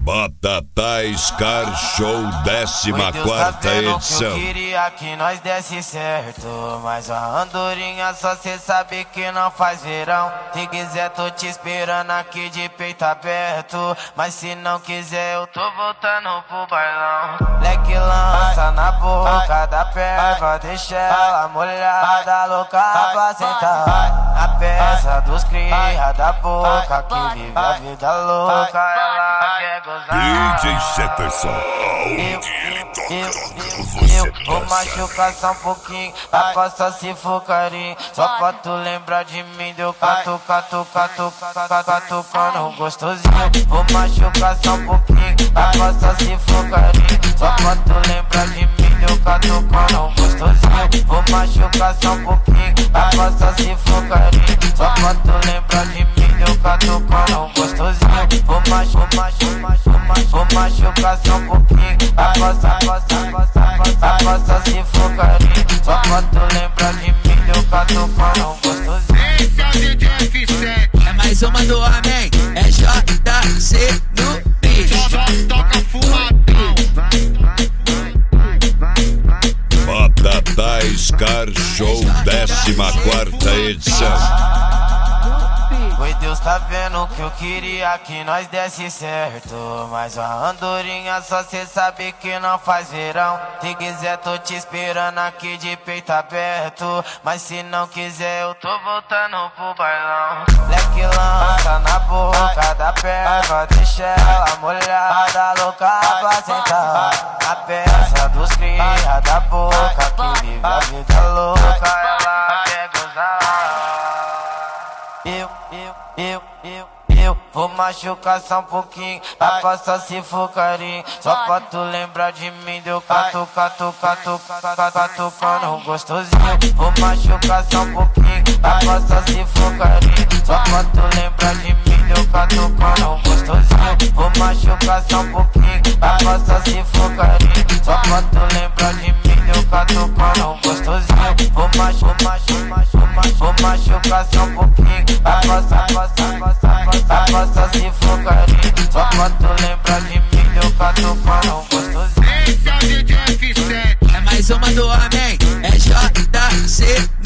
Batatais Car Show 14ª edição. Eu queria que nós desse certo, mas a andorinha só cê sabe que não faz verão. Se quiser tô te esperando aqui de peito aberto, mas se não quiser eu tô voltando pro bailão. Leque lança na boca da perva, deixa ela molhada, louca pra sentar. A peça dos cria da boca que vive a vida louca, ela quer gozar. DJ Jefferson, onde ele toca, você vou machucar só um pouquinho, pra só se for carinho. Só pra tu lembrar de mim, deu catucando gostosinho. Vou machucar só um pouquinho, pra só se for carinho. Só pra tu lembrar de mim, deu catucando gostosinho. Vou machucar só um pouquinho, pra só se for carinho. Só pra tu lembrar de mim, deu catucando gostosinho. Vou machucar só um pouquinho, pra só se for carinho. Só pra tu lembrar de mim, deu catucando gostosinho. Esse é o DJ F7. É mais uma do homem, é JC no beat. Só toca fumadão. Batatais Car Show 14ª edição. Oi, Deus tá vendo que eu queria que nós desse certo, mas a andorinha só cê sabe que não faz verão. Se quiser tô te esperando aqui de peito aberto, mas se não quiser eu tô voltando pro bailão. Leque lança na boca da perva, deixa ela molhada, louca pra sentar. A peça dos cria da boca que vive a vida louca, ela quer gozar. Eu vou machucar só um pouquinho, pra só se for carinho. Só pra tu lembrar de mim, deu catucando gostosinho. Vou machucar só um pouquinho, pra só se for carinho. Só pra tu lembrar de mim, deu catucando gostosinho. Vou machucar só um pouquinho, pra só se for carinho. Só pra tu lembrar de mim, deu catucando gostosinho. Vou machucar só um pouquinho, pra só se for carinho. Só pra tu lembrar de mim, deu catucando gostosinho. Esse é o DJ F7. É mais uma do homem, é JC